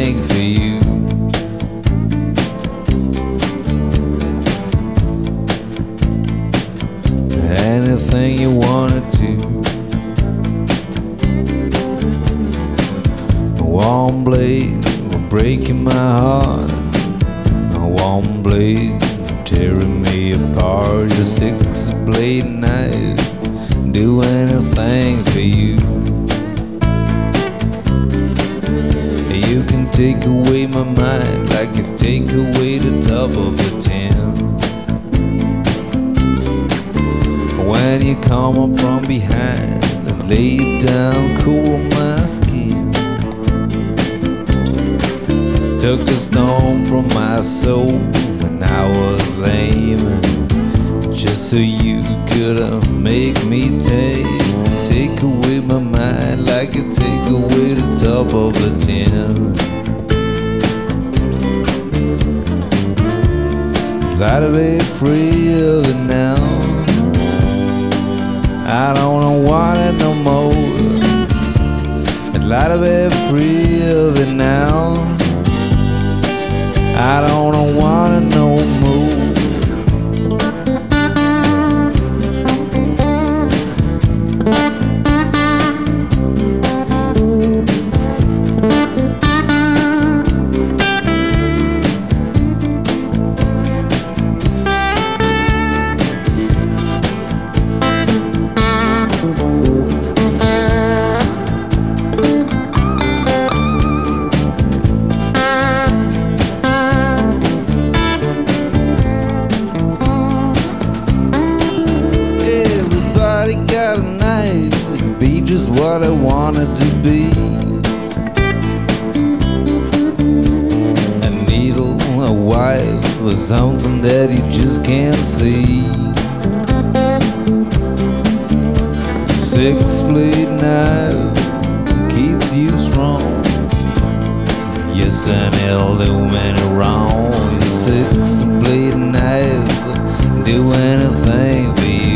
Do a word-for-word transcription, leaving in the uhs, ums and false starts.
anything for you. Anything you wanted to. A warm blade will breaking my heart. A warm blade tearing me apart. Your six blade knife, do anything for you. You can take away my mind like you take away the top of a tin. When you come up from behind and lay it down, cool my skin. Took a stone from my soul when I was lame, just so you could uh, make me take Take away my mind like you take away the top of a tin. Gotta be free of it now. I don't want it no more. I'd like to be free of it now. I don't want it no more. Got a knife, it can be just what I want it to be. A needle, a wife, or something that you just can't see. Six blade knife keeps you strong. Yes, and it'll do many wrong. Six blade knife, do anything for you.